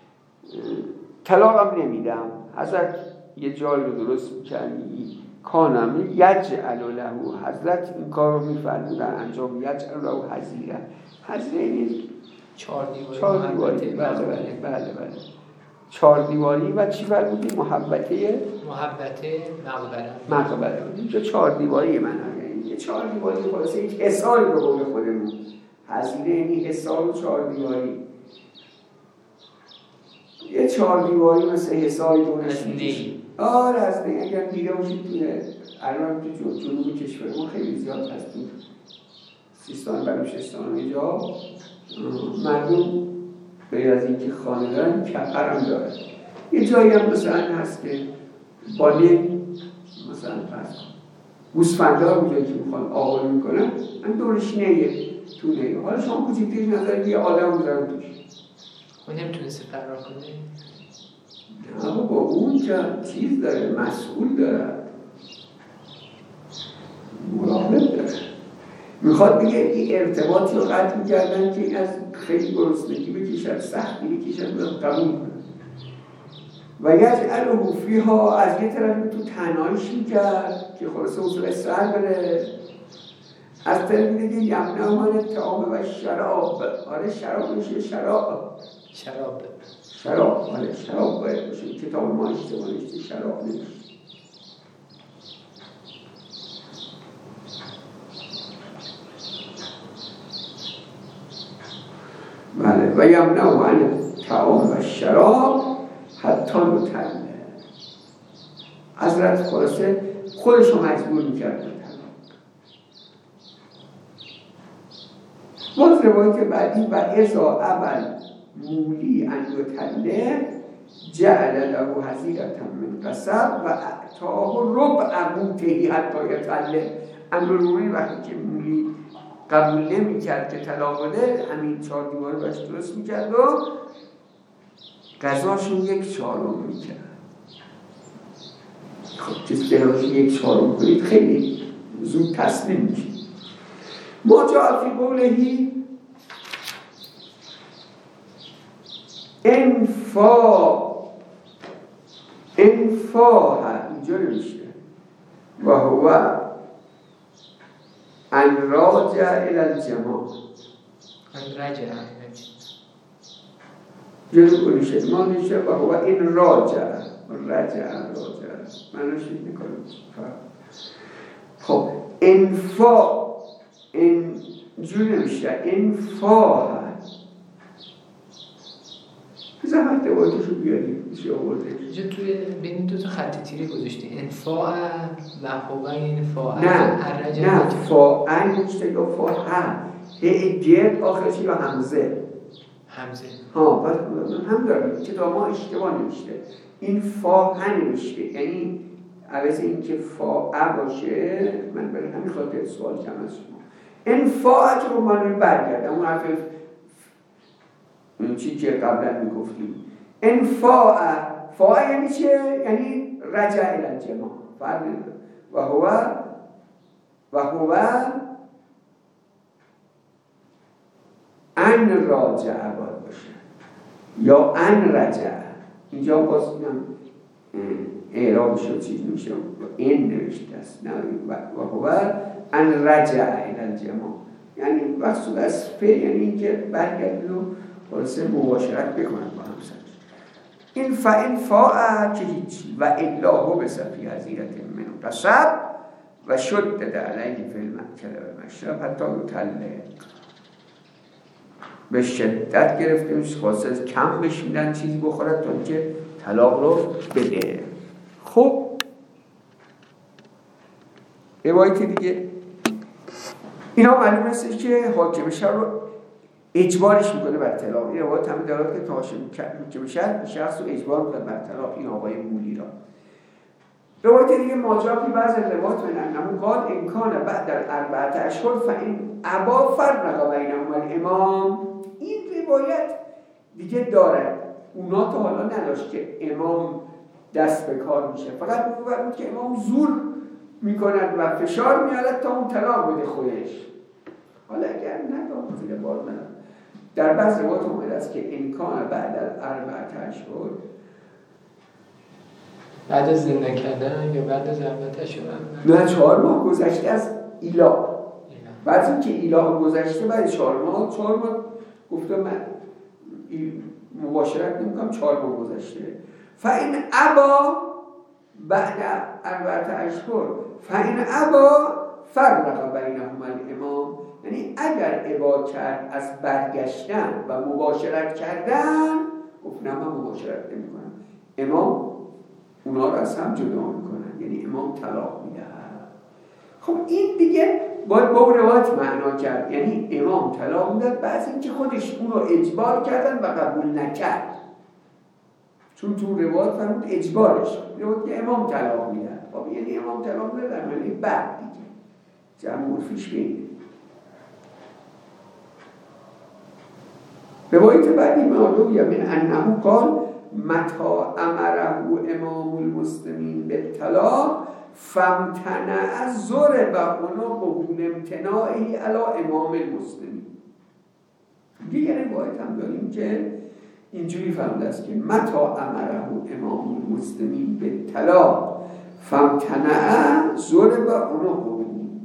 طلاقم نمیدم، حضرت یه جای رو درست میکردی کانم یجعل له، حضرت این کار رو میفرمودن انجام، یجعل له حظیره. حظیره نیست 4 دیواری. بله 4 دیواری و چی فرمودی؟ محبته مقبره. اینجا 4 دیواری من یه 4 دیواری خلاصه یک حصاری به قول خودمون هزینه این حصار و 4 دیواری یه 4 دیواری مثل حصاری دونش نی آره از نی اگر دیده باشید توی الان تو جنوب کشور ما خیلی زیاد هست تو سیستان بلوچستان اینجا مردم غیر از اینکه خانه دارن کپر هم دارن یه جایی هم مثلا هست که با نی مثلا فرض کن گوسفندار اونجایی که میخوان آقل میکنن من دورش نیه تو نیه حالا شما کوچیکترش نظر یه آدم بودن توش اون نمیتونسته فرار کنه؟ نه بابا اون که چیز داره مسئول داره مراقب داره میخواد بگه این ارتباطی رو قطع میکردن که از خیلی گرسنگی بکشن سختی بکشن قبول کنن و یجعله فیها از یه طرف تو تنهاییش میکرد که خلاصه اصول سر بره از طرف دیگه یمنعون الطعام و شراب آره شراب میشه شراب آره شراب باید باشه کتاب ما اشتباه نشته شراب نمیشه بله و یمنعون الطعام و شراب حتی نتله حضرت خلاصه خودشو مجبور میکرد به طلاق باز روایت بعدی و ازا اول مولی ان یتله جعل له حظیرة من قصب و اعطاه ربع موته حتی یتله امیرالمومنین وقتی که مولی قبول نمیکرد که طلاق بده همین 4 دیواره باش درست میکرد و غذاشون 1/4 میکرد خب کسی که 1/4 کنید خیلی زود تسلیم میشه ما جا فی قولهی انفاها اینجا نمیشه و هو ان راجع الى الجماع جلو کنیشه ما نیشه و هو این راجع منوش میکنم خب انفا اینجوری نمیشه انفا زحمت دواتشو بیاریم میشه آورده اینجا توی بین 2 تا خط تیره گذاشته انفاع و هو این فاع نه فاع نوشته یا فاع گرد آخرش یا همزه ها هم دارم کتاب ما اشتباه نوشته این فاع نوشته یعنی عوض این که فاع باشه من برای همین خاطر سوال کردم از شما این فاع که رو من برگردم اون حرف چی که قبلا میگفتیم این فاع یعنی چه؟ یعنی رجع الی الجماع فرق نداره و هو ان راجع باید باشه یا ان رجع اینجا باز اعرابش رو چیز میشه این نوشته است و هو ان رجع الی الجماع یعنی وقت از یعنی اینکه برگردن و خلاصه مباشرت بکنن با همسر این فاع که هیچی و الله بسفی حضیرت من قصب و شدد علیه فی المأکل و مشرب حتی یطلق به شدت گرفتیمش خلاصه کم بشیدن چیزی بخورد تا که طلاق رو بده خب روایت دیگه اینا معلوم است که حاکم شهر رو اجبارش میکنه بر طلاق این روایت هم دارد که حاکم شهر شخص رو اجبار میکنه بر طلاق این آقای مولی را روایت دیگه ماجرا بعض روایات من قال امکان بعد در 4 اشهر فإن ابا فرق بینهما الامام این روایت دیگه دارد اونا تا حالا نداشت که امام دست به کار میشه فقط بود که امام زور میکند و فشار میارد تا اون طلاق بده خودش حالا اگر ندام زیر بار من در بعض روایات اومده است که امکان بعد از 4 اشهر بعد از زنده کردن یا بعد از 4 اشهر نه 4 ماه گذشته از ایلا بعد از که ایلا گذشته بعد 4 ماه گفتم من مباشرت نمیکنم 4 ماه گذشته فإن ابا بعد 4 اشهر فإن ابا فرق بینهما الامام، یعنی اگر ابا کرد از برگشتن و مباشرت کردن، گفت نه من مباشرت نمی کنم، امام اونا رو از هم جدا میکنن، یعنی امام طلاق میده. خب این دیگه باید با روایت معنا کرد، یعنی امام طلاق میده، بعض اینکه خودش اون رو اجبار کردن و قبول نکرد، چون تو روایت فرمود اجبارش، روایت که امام طلاق میده. خب یعنی امام طلاق میده در معنی بعد دیگه جمع عرفیش بینه. روایت بعدی معلوم یمین انه قال متا امره امام المسلمین بالطلاق فامتنع ضرب عنقه لامتناعه علی امام المسلمین. دیگه روایت هم داریم که اینجوری فرموده است که متا امره امام المسلمین بالطلاق فامتنع ضرب عنقه،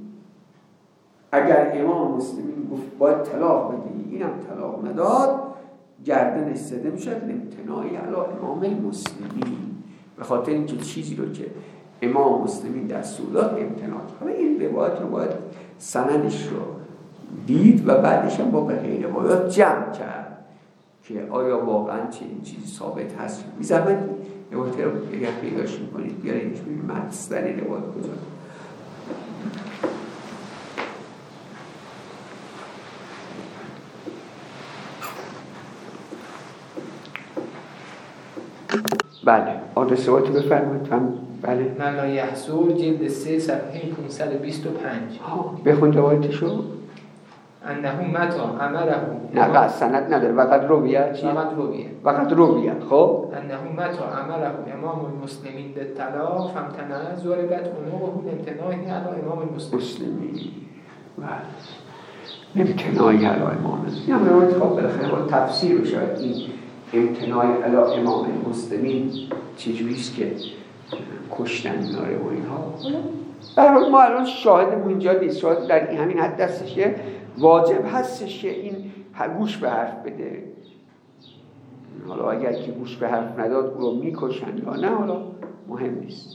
اگر امام مسلمین گفت باید طلاق بدی، اینم طلاق نداد، گردنش زده میشد لامتناعه علی امام المسلمین، به خاطر اینکه چیزی رو که امام مسلمین دستور داد امتناع. حالا این روایت رو باید سندش رو دید و بعدش هم با بقیه روایات جمع کرد که آیا واقعا چنین چیزی ثابت هست. بی زحمت روایت رو اگر پیداش میکنید بیارینش ببینید مصدر روایت کجا. بله آدرس روایت رو بفرمایید. بله من لا یحضر جلد 3 صفحه 525. بخون روایتشو. انه متا امره، نه سند نداره، وقت رویه چی؟ وقت رویه. خب انه متا امره امام المسلمین بالطلاق فامتنع ضربت عنقه لامتناعه علی امام المسلمین. بله امتناعی علی امام المسلمین. هم روایت خب بالاخره با تفسیر بشه این امتناعی علی امام المسلمین چجوریست که کشتن میاره و اینها. در حال ما الان شاهدمون اینجا نیست، شاهد در این همین حد دستشه، واجب هستش که این گوش به حرف بده. حالا اگر که گوش به حرف نداد او رو میکشن یا نه حالا مهم نیست.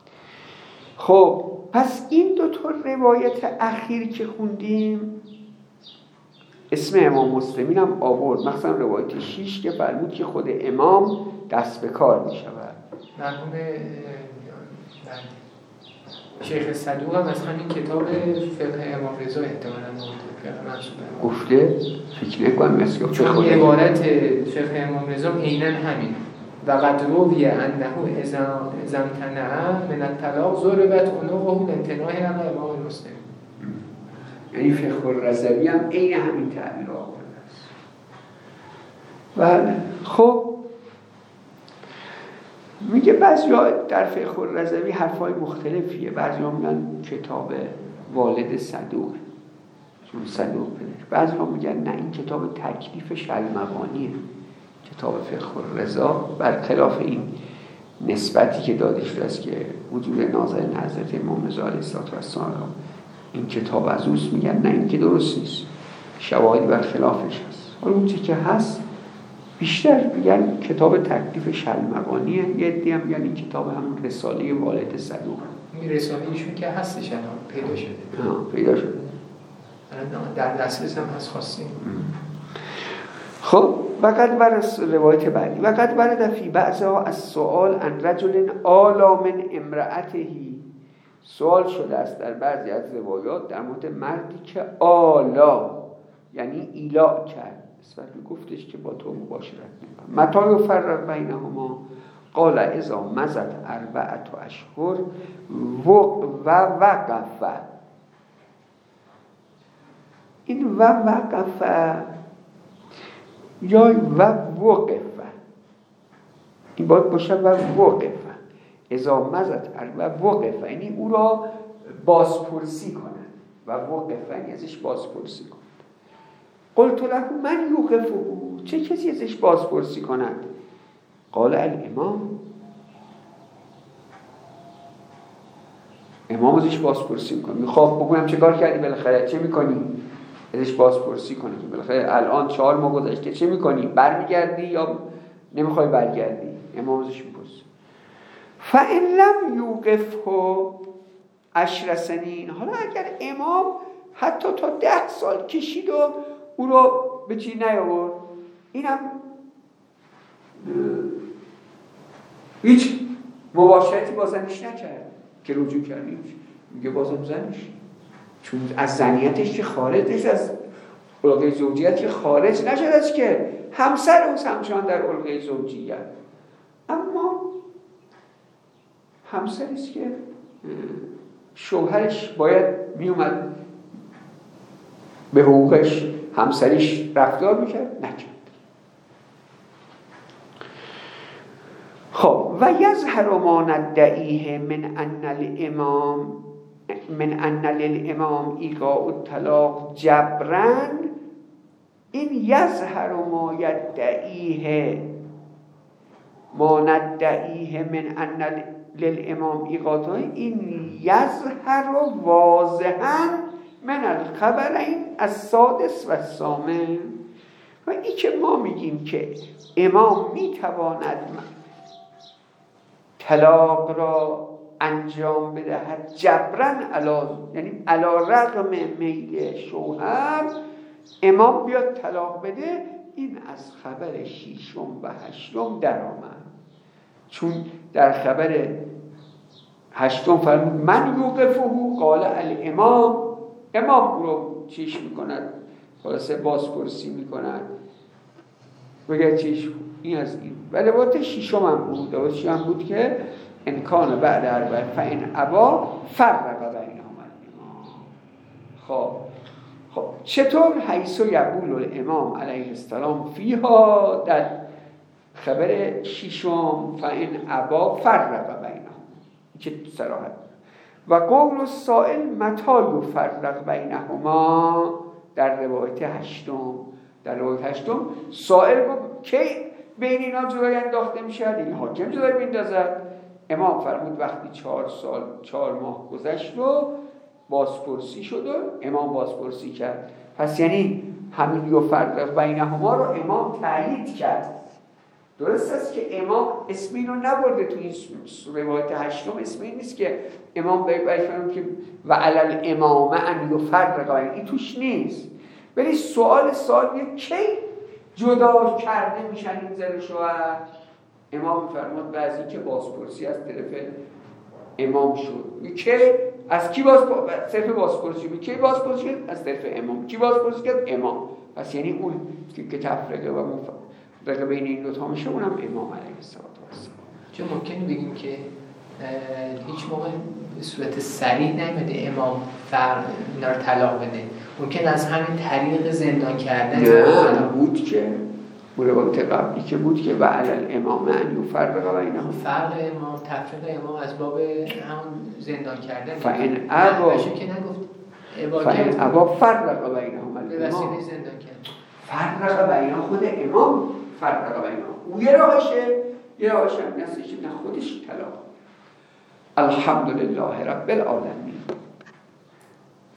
خب پس این دو تا روایت اخیر که خوندیم اسم امام مسلمین هم آورد، مثلا روایت 6 که فرمود که خود امام دست به کار می شود. مرحوم شیخ صدوق هم از همین کتاب فقه امام رضا احتمالاً گفته، فکر نکنم مثل چون عبارت فقه امام رضا عیناً همین و قد روی انه اذا امتنع من الطلاق ضربت عنقه لامتناعه علی امام المسلمین. یعنی فقه الرضوی هم عین همین تعبیر آورده است. بله خب میگه بعضیا در فقه الرضوی حرفای مختلفیه، بعضیا میگن کتاب والد صدوق چون صدوق پدر، بعضیا میگن نه این کتاب تکلیف شلمغانیه، کتاب فقه الرضا، برخلاف این نسبتی که داده شده است که وجود نازل حضرت امام رضا علیه السلام این کتاب از اوست، میگن نه این که درست نیست، شواهدی برخلافش هست. حالا اون چی که هست بیشتر میگن کتاب تکلیف شلمغانیه، یه عده هم میگن این کتاب همون رساله والد صدوق. این رساله ایشون که هستش الان پیدا شده. پیدا شده. در دسترس هم هست خواستیم. خب وقت بر روایت بعدی وقت برد فی بعضها از سؤال ان رجل آلا من امرأتهی، سوال شده است در بعضی از روایات در مورد مردی که آلا یعنی ایلا کرد، نسبت گفتش که با تو مباشرت نمی‌کنم. متی یفرق بینهما قال اذا مضت 4 اشهر و وقف. این و وقف یا و وقف، این باید باشه و وقف. اذا مضت و وقف یعنی او را بازپرسی کنند و وقف یعنی ازش بازپرسی کنند. قلت له من یوقفه، چه کسی ازش بازپرسی کند؟ قال الامام، امام ازش بازپرسی میکنه. خب بگویم چه کار کردی بالاخره، چه میکنی؟ ازش بازپرسی کنه که بالاخره الان 4 ماه گذشته چه میکنی؟ برمیگردی یا نمیخوای برگردی؟ امام ازش میپرسه. فإن لم یوقفه، 10 سنین. حالا اگر امام حتی تا 10 سال کشید و او رو به چی نیاورد، اینم هیچ مباشرتی با زنش نکرد که رجوع کردیم، میگه بازم زنش، چون از زنیتش که خارج نشد، از علقه زوجیت که خارج نشد، از که همسر اوست همچنان در علقه زوجیت، اما همسری است که شوهرش باید میومد به حقوقش همسریش رفتار میکرد، نکرد. خب و یظهر ما ندعیه من ان للامام ایقاع الطلاق جبرا، این یظهر ما یدعیه ما ندعیه من ان للامام ایقاع، این یظهر واضحا من الخبرین السادس و الثامن. و این که ما میگیم که امام میتواند طلاق را انجام بدهد جبران یعنی علی رغم میل شوهر امام بیاد طلاق بده، این از خبر 6 و 8 در آمد. چون در خبر 8 فرمود من یوقفه قال الامام، امام رو چیش میکند، خلاصه بازپرسی میکند، بگه چیش این از این. ولی وقت 6 هم بود که امکان بعد 4 فإن ابا فرق بینهما. خب چطور حیث یقول الامام علیه السلام فیها، در خبر 6 فإن ابا فرق بینهما که صراحت، و قول السائل متى یفرق بینهما در روایت 8. در روایت 8 سائل گفت کی بین اینا جدایی انداخته میشه، این حاکم جدایی میندازد. امام فرمود وقتی 4 ماه گذشت و بازپرسی شد و امام بازپرسی کرد. پس یعنی همین یفرق بینهما رو امام تایید کرد. درست است که امام اسم اینو نبرده تو این روایت 8، اسم این نیست که امام بگه که و علی الامام ان یفرق، این توش نیست. ولی سوال کی جدا کرده میشن این زن شوهر؟ امام فرمود بعضی که بازپرسی از طرف امام شد، که از کی صرف بازپرسی بود، کی بازپرسی از طرف امام، کی بازپرسی کرد؟ امام. پس یعنی اون که تفرقه و مفرقه بین این دو تا میشه، اونم امام علیه السلام. چون ممکنه بگیم که هیچ موقع به صورت صریح نمیده امام اینا رو طلاق بده، ممکن از همین طریق زندان کردن بود که روایت قبلی که بود که و علی الامام ان یفرق بینهما، فرق امام تفریق امام از باب همون زندان کردن. فإن ابا که نگفت فإن ابا فرق بینهما، به وسیله زندان کرد. فرق بین خود امام فرق بینهما، او یه راهشه هم نستش نه خودش طلاق. الحمدلله رب العالمین.